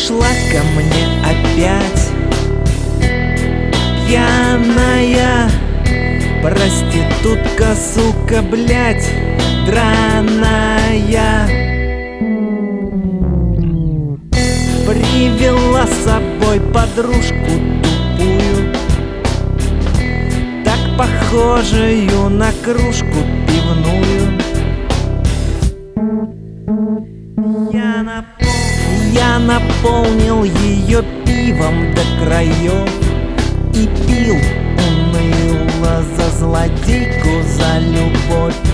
пришла ко мне опять пьяная проститутка, сука, блядь, драная. Привела с собой подружку тупую, так похожую на кружку пивную. Я наполнил ее пивом до краев и пил уныло за злодейку, за любовь.